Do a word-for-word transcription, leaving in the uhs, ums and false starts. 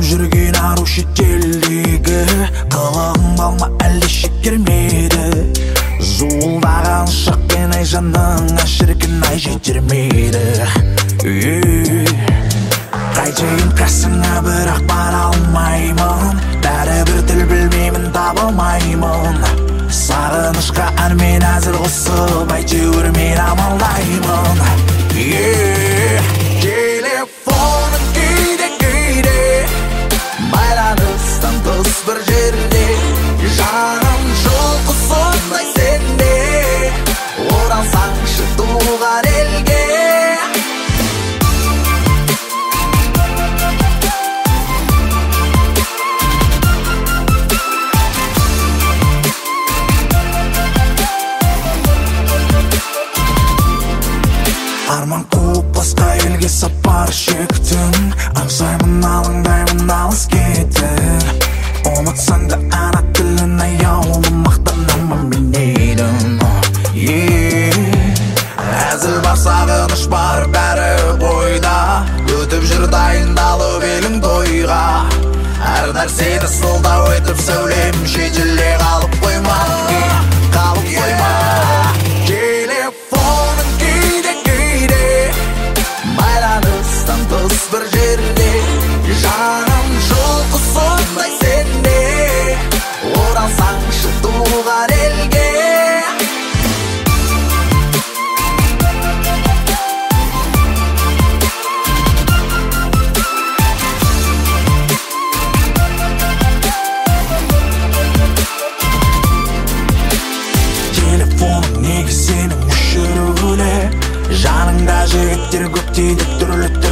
жүрген ару шетелдегі қылығың балма әлде шектелмеді зуылдаған ұшақпен ай жаныңа шіркін ай жетермейді қайтейін қасыңа бірақ бара алмаймын бәрібір тіл білмеймін таба алмаймын сағынышқа әрмен әзір қосып әйтеуір мен амалдаймын телефоның кейде кейде байланыстан тыс бір жерде жаным жылқы сондай сенде оралсаңшы туған елге арман қуып басқа елге сапар шектім аңсаймын алаңдаймын алыс кетіп ұмытсаң да ана тілін аяулы мақтанамын білмейдім әзіл бар сағыныш бар бәрі бойда өтіп жүр дайындалып елің тойға әр нәрсені сылтау етіп сәулем шетелде қалып қойма қалып қойма телефоның кейде кейде байланыстан тыс бір жерде жаным жылқы сондай сенде оралсаңшы туған елге телефоның неге сенің өшірулі жаныңда жігіттер көп дейді түрлі